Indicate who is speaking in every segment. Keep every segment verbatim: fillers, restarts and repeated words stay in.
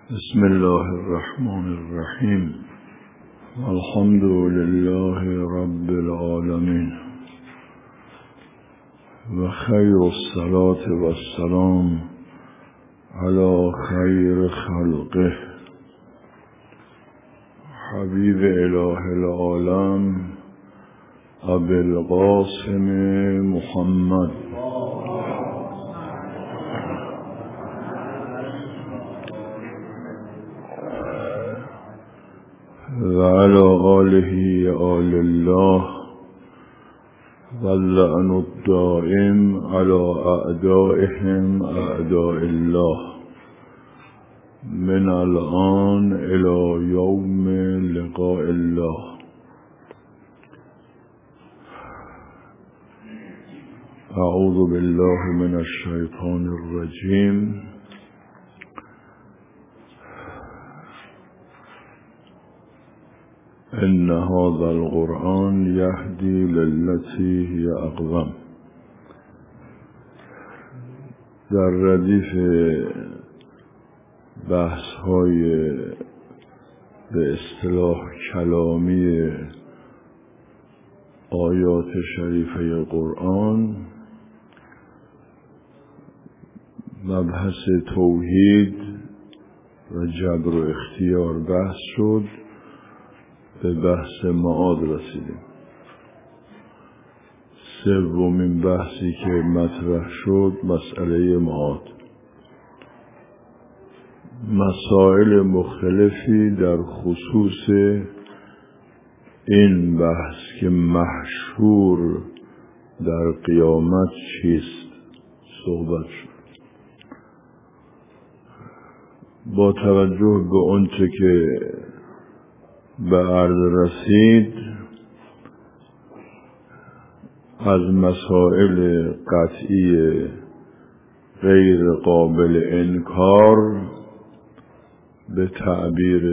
Speaker 1: بسم الله الرحمن الرحیم. الحمد لله رب العالمین و خیر الصلاة و السلام علی خیر خلقه حبیب اله العالم ابی القاسم محمد و علی آله آل الله و اللعن الدائم علی اعدائهم اعداء الله من الان الی یوم لقاء الله. اعوذ بالله من الشیطان الرجیم. ان هذا القرآن یهدی للتی هی اقوم. در ردیف بحث های به اصطلاح کلامی آیات شریفه قرآن، مبحث توحید و جبر و اختیار بحث شد. به بحث معاد رسیدیم. سومین بحثی که مطرح شد مسئله معاد. مسائل مختلفی در خصوص این بحث که محشور در قیامت چیست صحبت شد. با توجه به آنچه که به عرض رسید از مسائل قطعی غیر قابل انکار به تعبیر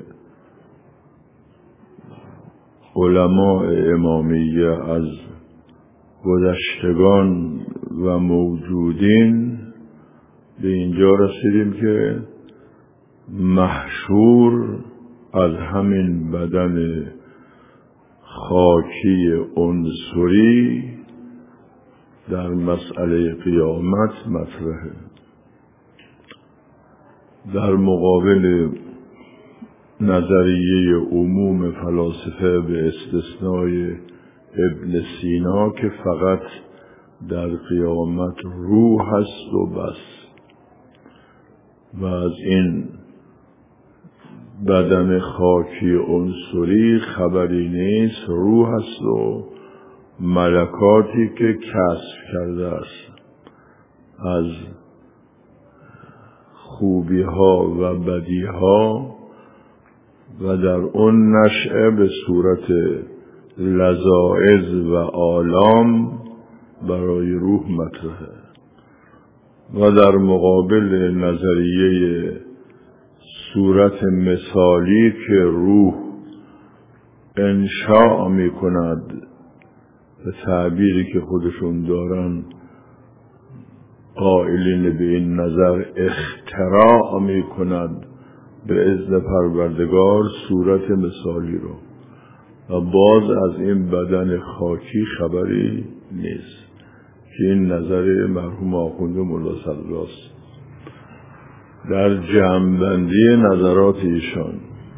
Speaker 1: علماء امامیه از گذشتگان و موجودین به اینجا رسیدیم که محشور از همین بدن خاکی عنصری در مسئله قیامت مطرحه. در مقابل نظریه عموم فلاسفه به استثنای ابن سینا که فقط در قیامت روح هست و بس و از این بدن خاکی عنصری خبری نیست، روح است و ملکاتی که کسب کرده است از خوبی ها و بدی ها و در اون نشأه به صورت لذائذ و آلام برای روح مطرحه. و در مقابل نظریه صورت مثالی که روح انشاء می کند، به تعبیری که خودشون دارن قائلین به این نظر اختراع می کند به اذن پروردگار صورت مثالی رو، و باز از این بدن خاکی خبری نیست که این نظر مرحوم آخوند ملا صدرا است. در جمع‌بندی نظرات ایشان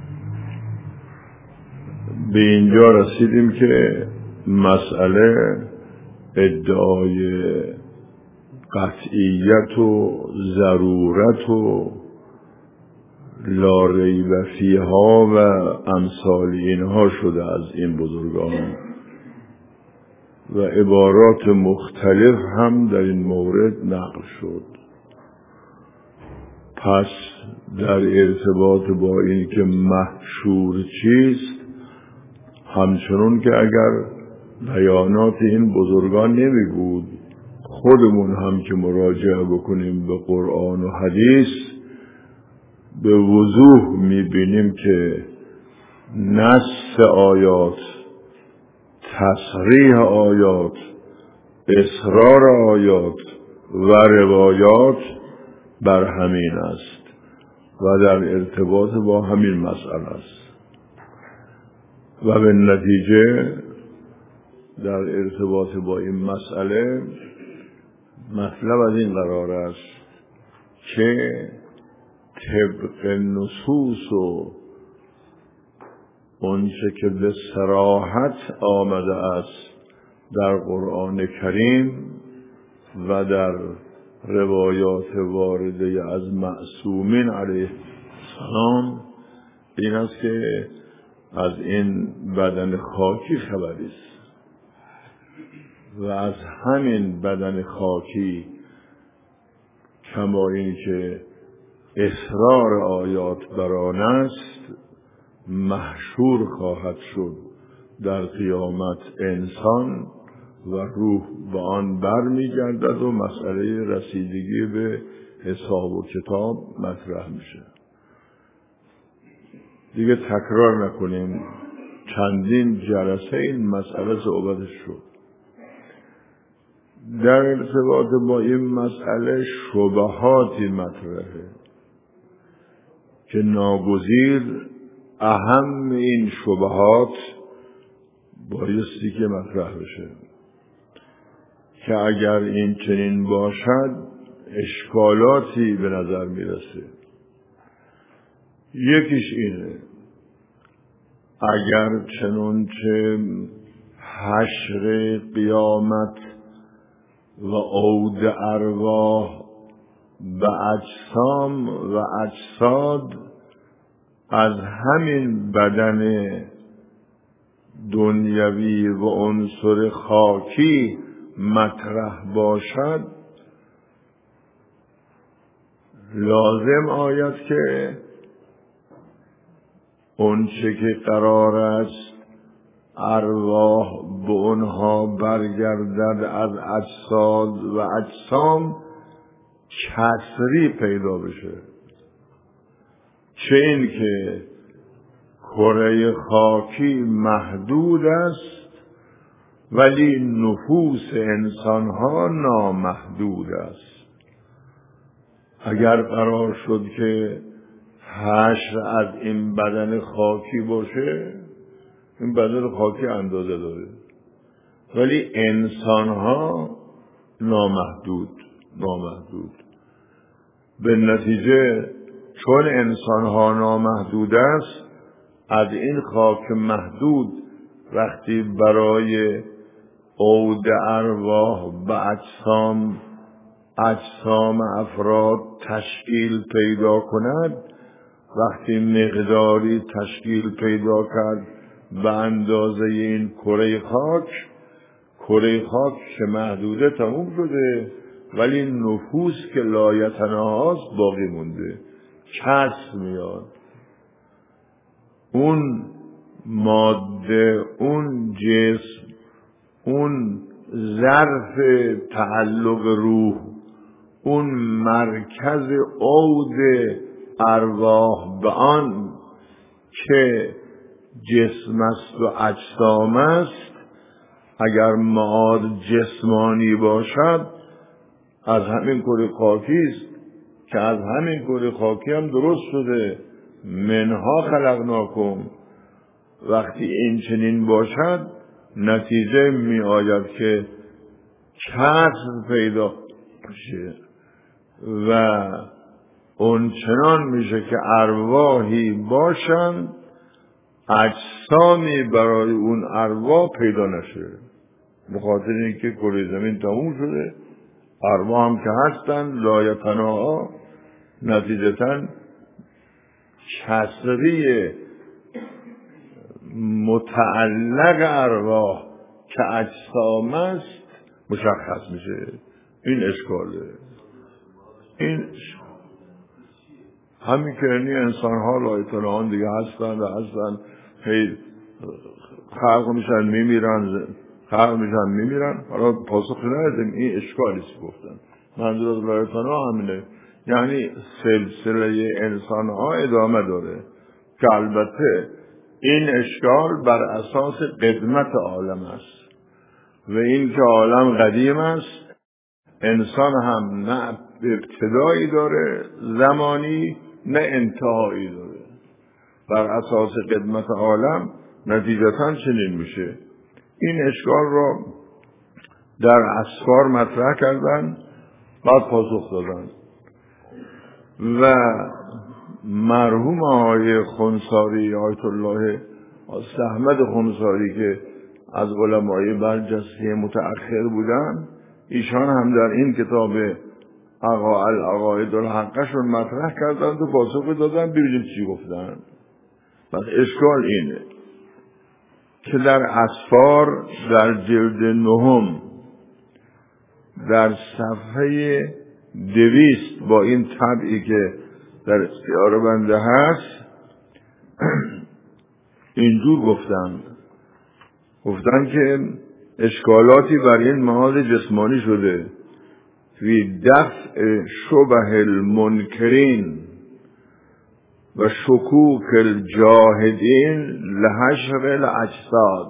Speaker 1: به اینجا رسیدیم که مسئله ادعای قطعیت و ضرورت و لا ریب فیها و امثال اینها شده از این بزرگان و عبارات مختلف هم در این مورد نقل شد. پس در ارتباط با این که محشور چیست، همچنون که اگر بیانات این بزرگان نمی بود، خودمون هم که مراجعه بکنیم به قرآن و حدیث به وضوح می بینیم که نص آیات، تصریح آیات، اصرار آیات و روایات بر همین است و در ارتباط با همین مسئله است و به نتیجه در ارتباط با این مسئله مطلب از این قرار است که طبق نصوص و اونچه که به صراحت آمده است در قرآن کریم و در روایات وارده از معصومین علیه السلام این است که از این بدن خاکی خبری است و از همین بدن خاکی کما این که اصرار آیات بر آن است محشور خواهد شد در قیامت انسان و روح به آن بر می گردد و مسئله رسیدگی به حساب و کتاب مطرح میشه. دیگه تکرار نکنیم، چندین جلسه این مسئله صحبتش شد. در ارتباط با این مسئله شبهاتی مطرحه که ناگزیر اهم این شبهات بایستی که مطرح بشه که اگر این چنین باشد اشکالاتی به نظر میرسه. یکیش اینه اگر چنانچه حشر قیامت و عود ارواح به اجسام و اجساد از همین بدن دنیوی و عنصر خاکی مطرح باشد، لازم آید که اونچه که قرار است ارواح به اونها برگردد از اجساد و اجسام کسری پیدا بشه. چه این که کره خاکی محدود است ولی نفوس انسانها نامحدود است. اگر قرار شد که حشر از این بدن خاکی باشه، این بدن خاکی اندازه داره ولی انسانها نامحدود نامحدود به نتیجه چون انسانها نامحدود است، از این خاک محدود وقتی برای عود ارواح به اجسام اجسام افراد تشکیل پیدا کند، وقتی مقداری تشکیل پیدا کرد به اندازه این کره خاک، کره خاک که محدوده تموم شده ولی نفوس که لایتناهاست باقی مونده، کسر میاد. اون ماده، اون جسم، اون ظرف تعلق روح، اون مرکز عود ارواح به آن که جسم است و اجسام است، اگر معاد جسمانی باشد از همین کره خاکی است که از همین کره خاکی هم درست شده، منها خلقناکم. وقتی این چنین باشد نتیجه می آید که کسر پیدا میشه و اون چنان میشه که ارواحی باشند اجسامی برای اون ارواح پیدا نشه. بخاطر اینکه کره زمین تموم شده، ارواح هم که هستن لایتناها، نتیجتاً کسری متعلق ارواح که اجسام است مشخص میشه. این اشکاله. این همین که یعنی انسان ها لایتناهان دیگه هستن و هستن هی خلق میشن میمیرن خلق میشن میمیرن. حالا پاسخ ندادیم این اشکالی است گفتن. منظور از لایتناه همینه، یعنی سلسله انسان ها ادامه داره که البته این اشکال بر اساس قدمت عالم است و این که عالم قدیم است، انسان هم نه ابتدایی داره زمانی نه انتهایی داره. بر اساس قدمت عالم نتیجتاً چنین میشه. این اشکال را در اسفار مطرح کردن، بعد پاسخ دادن و مرحوم آقای خنثاری، آیت الله احمد خنثاری که از علمای برجسته متأخر بودن، ایشان هم در این کتاب العقاید الحقشون مطرح کردند و پاسخ دادن. ببینید چی گفتن. پس اشکال اینه که در اسفار در جلد نهم در صفحه دویست با این طبعی که در اختیار بنده هست اینجور گفتن گفتن که اشکالاتی بر این معاد جسمانی شده فی دفع شبه المنکرین و شکوک الجاهدین لحشر الاجساد.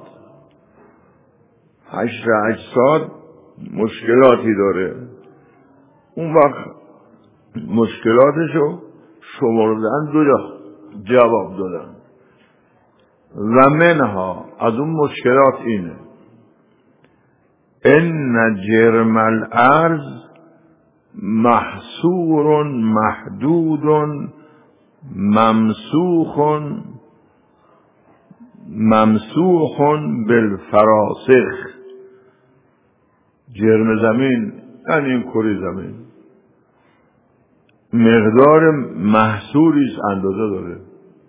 Speaker 1: حشر اجساد مشکلاتی داره، اون وقت مشکلاتشو شمردن، دو جواب دادن و منها از اون مشکلات اینه ان جرم الارض محصور محدود ممسوخ ممسوخ بالفراسخ. جرم زمین یعنی این کره زمین مقدار محصوریست، اندازه داره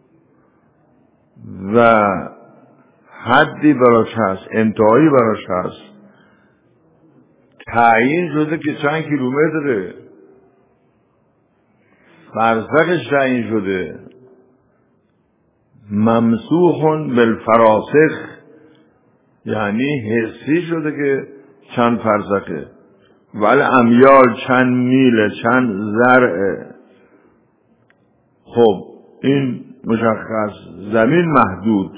Speaker 1: و حدی براش هست، انتهایی براش هست، تعیین شده که چند کیلومتره، فرسخش تعیین شده. ممسوخ بالفراسخ یعنی حسی شده که چند فرسخه، ولی امیال چند میله، چند زرعه. خب این مشخص. زمین محدود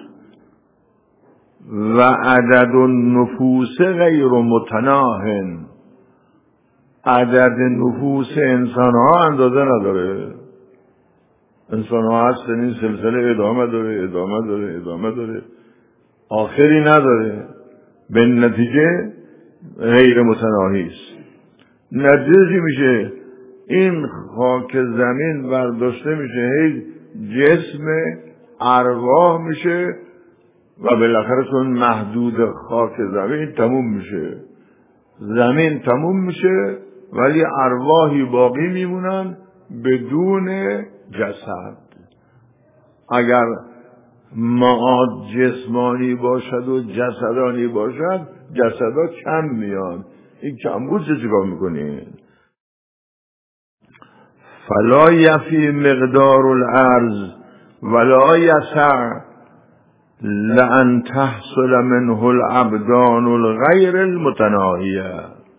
Speaker 1: و عدد النفوس غیر متناهن. عدد نفوس انسان ها اندازه نداره. انسان ها هست این سلسله ادامه داره ادامه داره ادامه داره آخری نداره، به نتیجه غیر متناهی است. نتیجه میشه این خاک زمین برداشته میشه، هی جسم ارواح میشه و بالاخره چون محدود خاک زمین تموم میشه، زمین تموم میشه ولی ارواحی باقی میمونن بدون جسد. اگر معاد جسمانی باشد و جسدانی باشد، جسدا کم میان. این کمبود چه چیکار میکنین؟ فلا یفی مقدار الارض ولا یسع لان تحصل منه الابدان الغیر المتناهیه.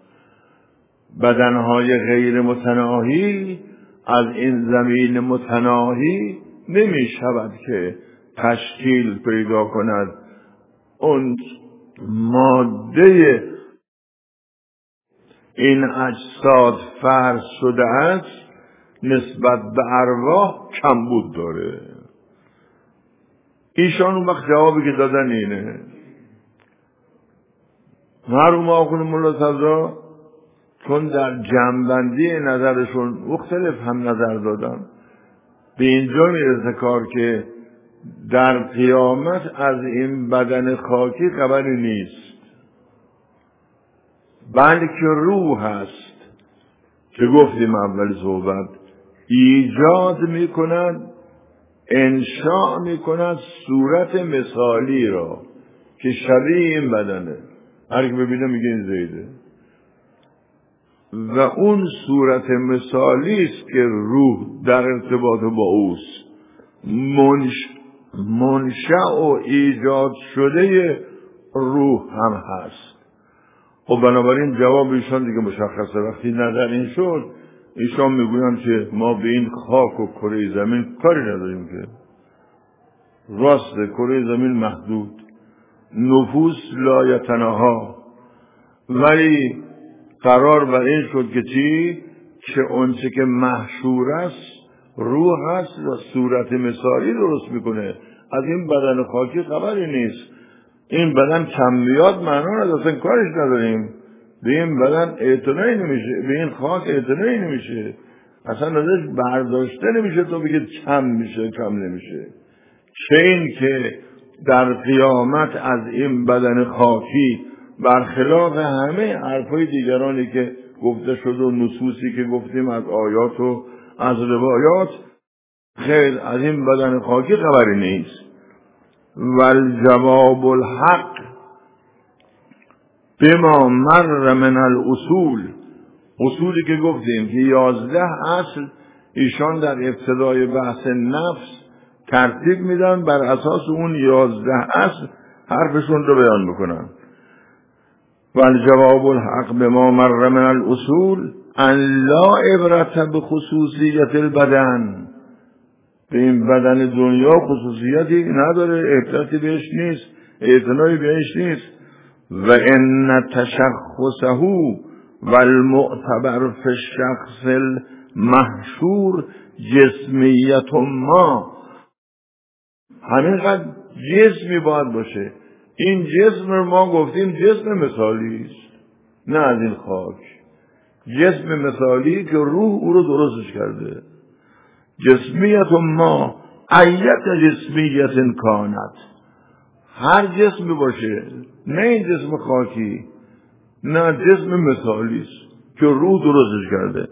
Speaker 1: بدنهای غیر متناهی از این زمین متناهی نمی شود که تشکیل پیدا کند. اون ماده این اجساد فرض شده است نسبت به ارواح کمبود داره. ایشان اون وقت جوابی که دادن اینه. مرحوم آخوند ملا صدرا چون در جمع‌بندی نظرشون مختلف هم نظر دادن، به اینجا میرسه کار که در قیامت از این بدن خاکی خبری نیست، بلکه روح هست که گفتیم اول صحبت ایجاد میکند، انشاء میکند صورت مثالی را که شبیه این بدنه. هر که ببینه میگه این زیده و اون صورت مثالی است که روح در ارتباط با اوست. منش منشأ و ایجاد شده روح هم هست. خب بنابراین جواب ایشان دیگه مشخصه. وقتی نظر این شد، ایشان میگویند که ما به این خاک و کره زمین کاری نداریم، که راست کره زمین محدود، نفوس لا یتناها، ولی قرار بر این شد که چی؟ که اونچه که محشور است روح هست و صورت مثالی درست میکنه. از این بدن خاکی خبری نیست. این بدن کم بیاد معنا نداره، اصلا کارش نداریم. به این بدن اعتنایی نمیشه، به این خاک اعتنایی نمیشه، اصلا ازش برداشته نمیشه تا بگه کم میشه کم نمیشه. چه این که در قیامت از این بدن خاکی برخلاف همه حرفای دیگرانی که گفته شد و نصوصی که گفتیم از آیات و از روایات، خیر از این بدن خاکی خبری نیست. والجواب الحق بما مر من الاصول، اصولی که گفتیم که یازده اصل ایشان در ابتدای بحث نفس ترتیب میدن، بر اساس اون یازده اصل حرفشون رو بیان میکنن. والجواب الحق بما مر من الاصول ان لا عبرت بخصوصیت البدن، به این بدن دنیا خصوصیتی نداره، عبرتی بهش نیست، اعتنایی بهش نیست. و ان تشخصه والمعتبر فی الشخص المحشور جسمیت ما، همینقدر جسمی باید باشه. این جسم ما گفتیم جسم مثالی است، نه از این خاک، جسم مثالی که روح او رو درستش کرده. جسمیت ما ایت جسمیت کانت، هر جسم باشه، نه این جسم خاکی، نه جسم مثالی است که روح درستش کرده.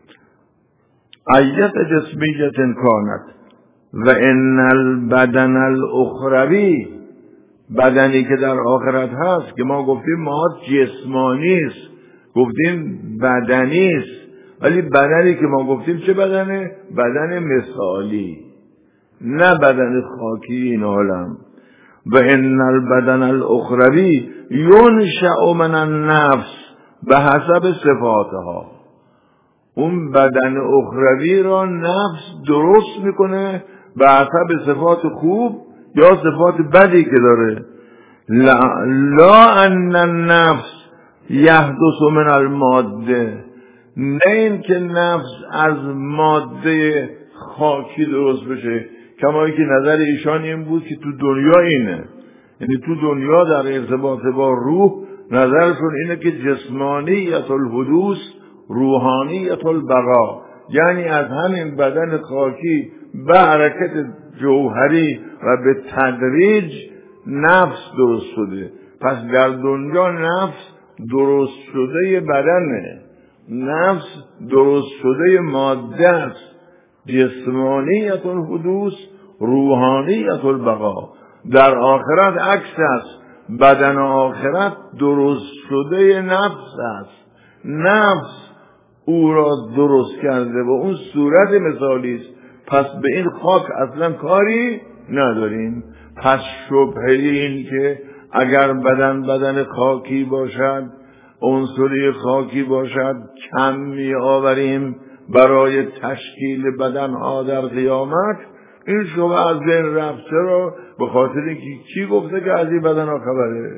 Speaker 1: ایت جسمیت کانت و ان البدن الاخروی، بدنی که در آخرت هست که ما گفتیم ما جسمانی است، گفتیم بدنی است، ولی بدنی که ما گفتیم چه بدنه؟ بدن مثالی، نه بدن خاکی این عالم. و ان البدن الاخروی ینشأ من النفس به حسب صفاتها، اون بدن اخروی را نفس درست میکنه به حسب صفات خوب یا صفات بدی که داره. لا, لا ان النفس یحدث من الماده، نه این که نفس از ماده خاکی درست بشه، کما که نظر ایشان این بود که تو دنیا اینه، یعنی تو دنیا در ارتباط با روح نظرشون اینه که جسمانیت الحدوث روحانیت البقا، یعنی از همین بدن خاکی به حرکت جوهری و به تدریج نفس درست شده. پس در دنیا نفس درست شده بدنه، نفس درست شده ماده است، جسمانیت الحدوث روحانیت البقا. در آخرت عکس است، بدن آخرت درست شده نفس است، نفس او را درست کرده و اون صورت مثالی است. پس به این خاک اصلا کاری نداریم. پس شبهه این که اگر بدن بدن خاکی باشد، عنصری خاکی باشد، کم می آوریم برای تشکیل بدنها در قیامت، این شبهه از بین رفته را به خاطر اینکه کی گفته که از این بدنها خبره؟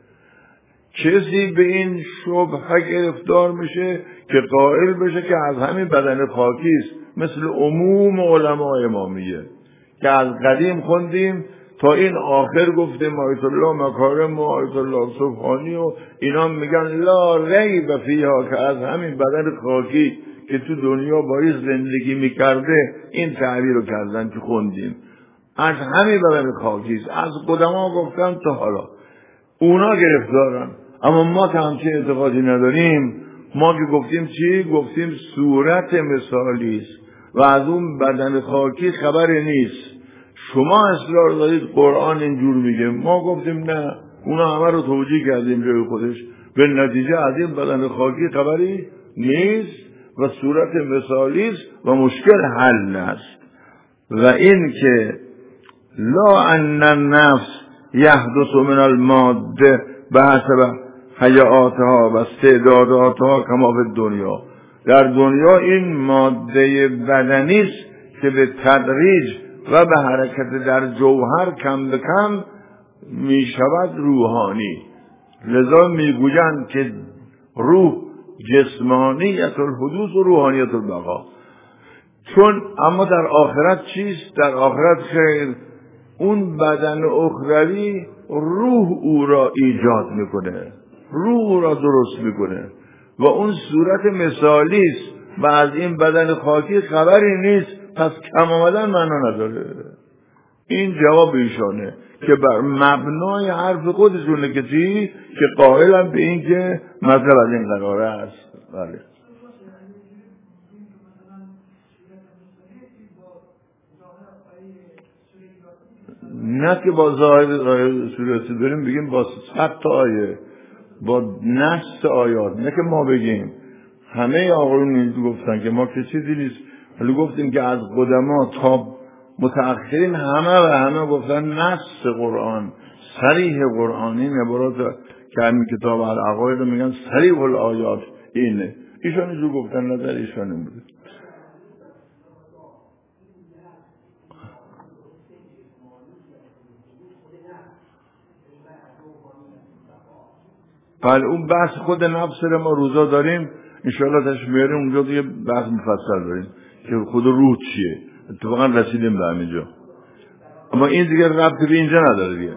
Speaker 1: کسی به این شبهه گرفتار میشه که قائل بشه که از همین بدن خاکی است، مثل عموم علماء امامیه که از قدیم خوندیم تا این آخر گفتیم آیت الله مکارم و آیت الله سبحانی و اینا میگن لا ریب فیها، که از همین بدن خاکی که تو دنیا باید زندگی میکرده این تعبیر رو کردن که خوندیم، از همین بدن خاکی است. از قدما گفتن تا حالا اونا گرفتارن، اما ما که همچه اعتقادی نداریم. ما که گفتیم چی؟ گفتیم صورت مثالی است و از اون بدن خاکی خبری نیست. شما اصرار دارید قرآن اینجور میگه، ما گفتیم نه، اونا همه رو توجیه کردیم جای خودش، به نتیجه از این بدن خاکی خبری نیست و صورت مثالی است و مشکل حل است. و این که لا ان النفس یحدث من الماده به حسب حیاتها و استعداداتها کما به دنیا، در دنیا این ماده بدنی است که به تدریج و به حرکت در جوهر کم به کم می شود روحانی. لذا می گویند که روح جسمانیت الحدوث و روحانیت البقا. چون اما در آخرت چیست؟ در آخرت خیر، اون بدن اخروی روح او را ایجاد میکنه، روح او را درست میکنه و اون صورت مثالی است و از این بدن خاکی خبری نیست، پس کم آمدن معنا نداره. این جواب ایشانه که بر مبنای حرف خودشونه که چی؟ که قائلن به این که مطلب از این قراره است. بله. نه که با ظاهر صورتی داریم بگیم با صد تا آیه، با نص آیات، نه که ما بگیم. همه آقایون این گفتن که ما که چیزی نیست، ولی گفتیم که از قدما تا متأخرین همه و همه گفتن نص قرآن، صریح قرآن. این عبارات که همین کتاب العقاید رو میگن صریح الآیات اینه. ایشان اینجور گفتن، نظر ایشان این بوده. بله اون بحث خود نفس رو ما روزا داریم، انشاءالله تشریف میاریم اونجا دیگه بحث مفصل داریم که خود روح چیه. اتفاقا رسیدیم به همینجا، اما این دیگه ربطی به اینجا نداره دیگه.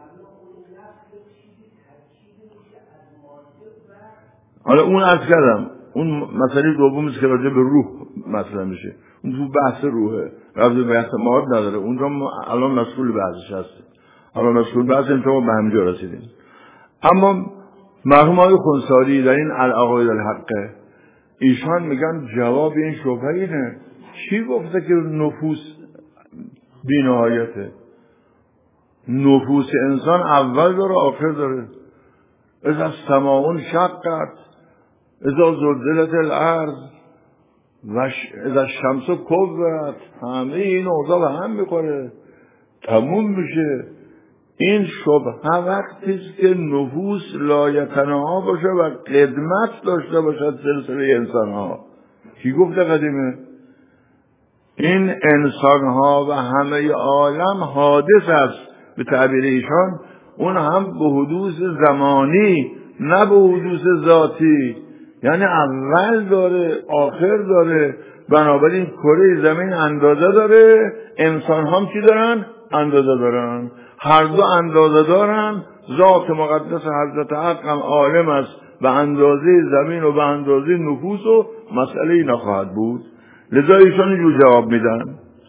Speaker 1: حالا اون عرض کردم اون مسئله دومیست که راجع به روح مطرح میشه، اون تو بحث روحه، ربطی به بحث معاد نداره. اونجا ما الان مسئول بحثش هستیم، الان مسئول بحث انتها به همینجا رسیدیم. اما مرحوم آقای خونساری در این العقاید الحقه ایشان میگن جواب این شبهه اینه، کی گفته که نفوس بی‌نهایته؟ نفوس انسان اول داره آخر داره. اذا السماء انشقت، اذا زلزلت الارض و اذا الشمس کورت، همه این اوضاع به هم میخوره، تموم میشه. این شبهه وقتی است که نفوس لایتناها باشه و قدمت داشته باشد سلسله انسانها. کی گفته قدیمه؟ این انسانها و همه عالم حادث است به تعبیر ایشان، اون هم به حدوث زمانی نه به حدوث ذاتی، یعنی اول داره آخر داره. بنابراین کره زمین اندازه داره، انسان هم چی دارن؟ اندازه دارن. هر دو اندازه دارن. ذات مقدس حضرت حق هم عالم است به اندازه زمین و به اندازه نفوس و مسئله نخواهد بود. لذا ایشان اینجور جواب میدن.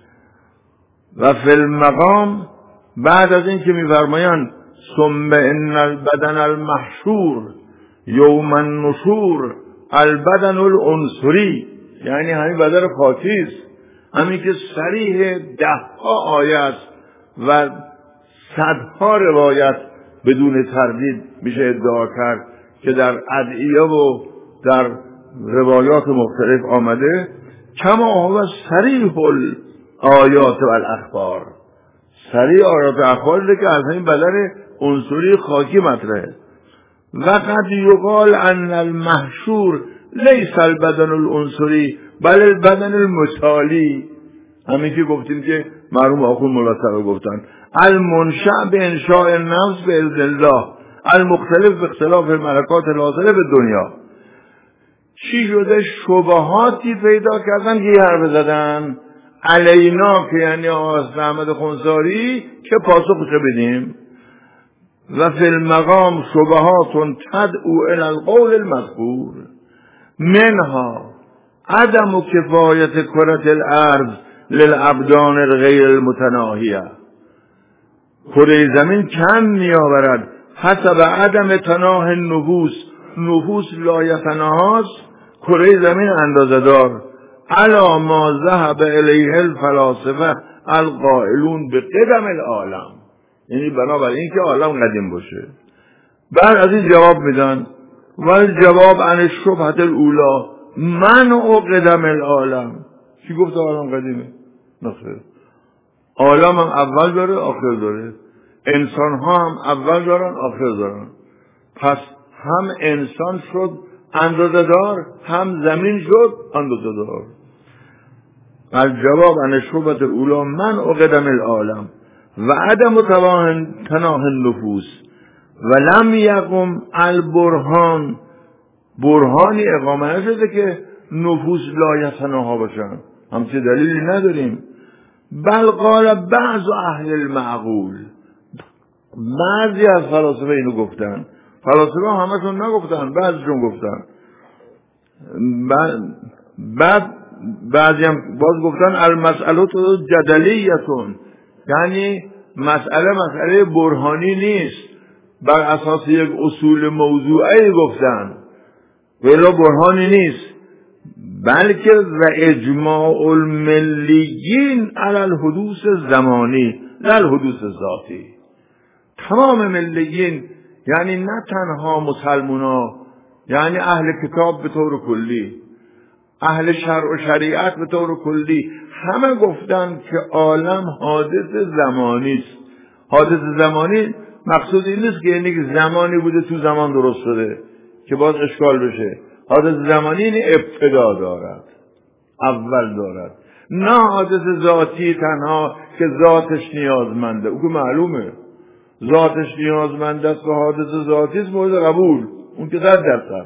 Speaker 1: و فی المقام بعد از این که میفرمایند ثم ان البدن المحشور یوم النشور البدن العنصری، یعنی همین بدن خاکی است، همین که صریح ده ها آیه است و صدها روایت بدون تردید میشه ادعا کرد که در ادعیه و در روایات مختلف آمده. کما هو صریح الآیات و الاخبار، صریح آیات و اخبار که از این بدن عنصری خاکی مطرحه. و قد یقال ان المحشور لیس البدن العنصری بل البدن المثالی، همین که گفتیم که مرحوم آخوند مولا تقی گفتن المنشأ به انشاء النفس به اذن الله المختلف به اختلاف ملکات الحاصله به دنیا. چی شده؟ شبهاتی پیدا کردن که یه حرف زدن علینا، که یعنی آقای احمد خونساری، که پاسخش بدیم. و فی المقام شبهات تدعو الی القول المذکور منها عدم کفایت کرة الارض للابدان الغیر المتناهیه، کره زمین کم میآورد حسب عدم تناه النفوس، نفوس لایتناهاست، کره زمین اندازه دار. علا ما ذهب الیه الفلاسفه القائلون به قدم العالم، یعنی بنابراین این که عالم قدیم باشه. بعد از این جواب میدن ولی جواب عن الشبهة الاولی منع قدم العالم. چی گفت عالم قدیمه؟ نخیر، عالم هم اول داره آخر داره، انسان ها هم اول دارن آخر دارن. پس هم انسان شد اندازه دار، هم زمین شد اندازه دار. از جواب عن الشبهة الاولی منع قدم العالم و عدم تناه النفوس و لم یقم البرهان، برهانی اقامه نشده که نفوس لایتناها باشن. همچه دلیلی نداریم. بل قال بعض اهل المعقول، بعضی از فلاسفه اینو گفتن. فلاسفه همشون نگفتن، بعضیشون گفتن. بعد بعضی هم باز گفتن المسئله جدلیتون، یعنی مسئله مسئله برهانی نیست، بر اساس یک اصول موضوعی گفتن ولی برهانی نیست، بلکه و اجماع الملیین علی الحدوث زمانی نه الحدوث ذاتی. تمام ملیین یعنی نه تنها مسلمونا، یعنی اهل کتاب به طور کلی، اهل شرع و شریعت به طور کلی، همه گفتن که عالم حادث زمانی است. حادث زمانی مقصود این نیست که یعنی که زمانی بوده تو زمان درست شده که باز اشکال بشه. حادث زمانی این ابتدا دارد، اول دارد، نه حادث ذاتی تنها که ذاتش نیازمنده. او که معلومه ذاتش نیازمنده است و حادث ذاتی است مورد قبول، اون که صد درصد.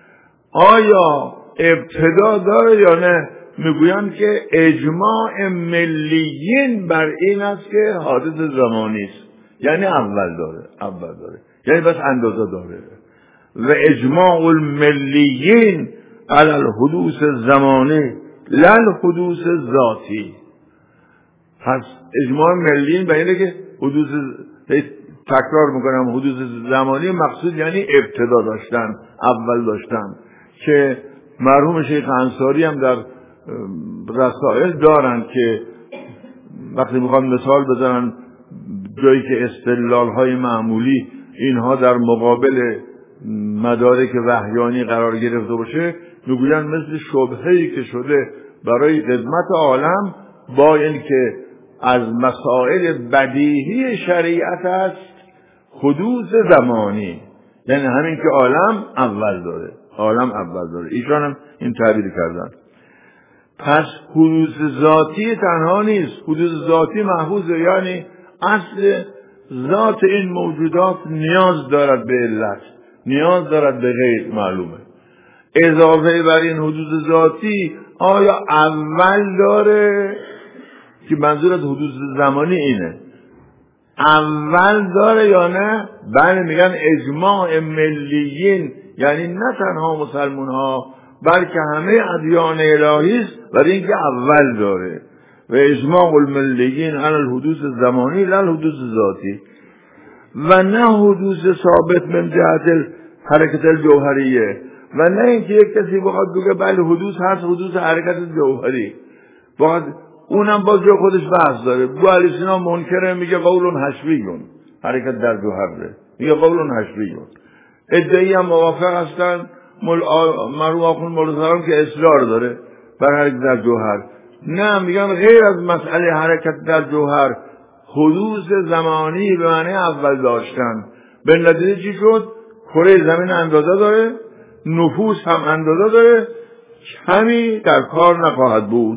Speaker 1: آیا ابتدا داره یا نه؟ میگویند که اجماع ملیین بر این است که حادث زمانی است، یعنی اول داره، اول داره یعنی بس اندازه داره. و اجماع الملیین علی الحدوث زمانی لا الحدوث ذاتی. پس اجماع ملیین به اینه که حدوث، تکرار میکنم، حدوث زمانی مقصود یعنی ابتدا داشتن، اول داشتن، که مرحوم شیخ انصاری هم در رسائل دارن که وقتی میخوان مثال بزنن جایی که استدلال های معمولی اینها در مقابل مدارک وحیانی قرار گرفته باشه، میگوین مثل شبهه‌ای که شده برای خدمت عالم با این که از مسائل بدیهی شریعت است حدوث زمانی، یعنی همین که عالم اول داره، عالم اول داره. ایشان هم این تعبیر کردن. پس حدوث ذاتی تنها نیست، حدوث ذاتی محفوظه، یعنی اصل ذات این موجودات نیاز دارد به علت، نیاز دارد به غیر، معلومه. اضافه بر این حدوث ذاتی آیا اول داره، که منظور از حدوث زمانی اینه، اول داره یا نه؟ بله، میگن اجماع ملیین، یعنی نه تنها مسلمون ها بلکه همه ادیان الهی است برای اینکه اول داره. و اجماع الملیین علی الحدوث زمانی لا الحدوث ذاتی، و نه حدوث ثابت من جهت حرکت الجوهریه، و نه اینکه یک کسی بخواد بگه بله حدوث هست، حدوث حرکت جوهری، باید اونم باز جای خودش بحث داره. بو علی سینا منکره، میگه قولون حشویون، حرکت در جوهره، میگه قولون حشویون. ادعی هم موافق هستن مرحوم آخوند مولوی که اصرار داره بر حرکت در جوهر. نه، میگن غیر از مسئله حرکت در جوهر، حدوث زمانی به معنی اول داشتن. به نتیجه چی شد؟ کره زمین اندازه داره، نفوس هم اندازه داره، کمی در کار نخواهد بود.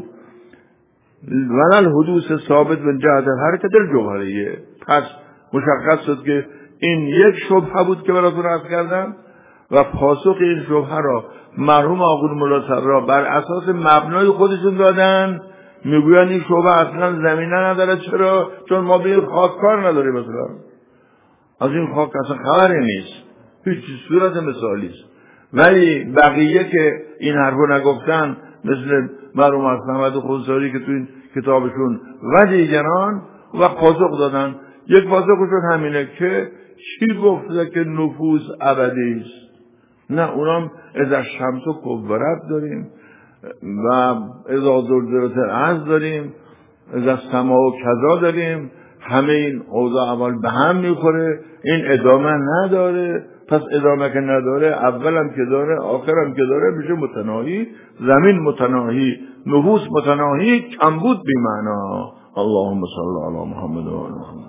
Speaker 1: ولل حدوث ثابت من جهت حرکت الجوهریه. پس مشخص شد که این یک شبهه بود که براتون عرض کردم و پاسخ این شبهه را مرحوم آقای ملا را بر اساس مبنای خودشون دادن. میگوین این شبهه اصلا زمینه نداره. چرا؟ چون ما به این خاک کار نداریم، مثلا از این خاک اصلا خبری نیست، هیچ صورت مثالی است. ولی بقیه که این حرفو نگفتن، مثل مرحوم احمد خونساری که تو این کتابشون و دیگران، و پاسخ دادن. یک پاسخشون همینه که چی گفته که نفوس ابدی است؟ نه، اونام از شمس و کبرت داریم و از زلزلة الارض داریم، از سما و کذا داریم، همه این اوضاع اول به هم میخوره، این ادامه نداره. پس ادامه که نداره، اولم که داره آخرم که داره، میشه متناهی، زمین متناهی، نفوس متناهی، کمبود بی معنا. اللهم صل علی محمد و آل محمد.